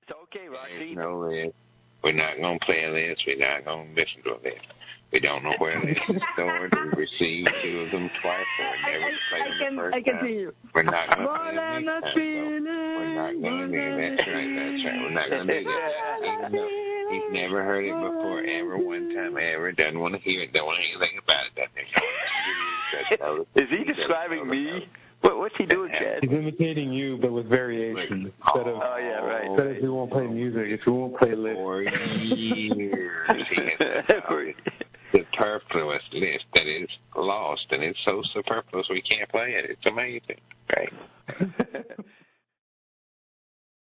It's okay, Rocky. No list. We're not going to play a list. We're not going to listen to a list. We don't know where they stored. We received 2 of them twice, so we never played them the first I can see you. We're not going to More play than them a next time. feeling. So we're not going to do that. That's right. We're not going to do that. Even though he's never heard it before, ever, one time, ever. Doesn't want to hear it. Don't want to hear anything about it. Is he describing me? What's he doing, Chad? He's imitating you, but with variations. Instead of, Instead of if we won't play music, if we won't play lists. For years, he has superfluous list that is lost, and it's so superfluous we can't play it. It's amazing, right?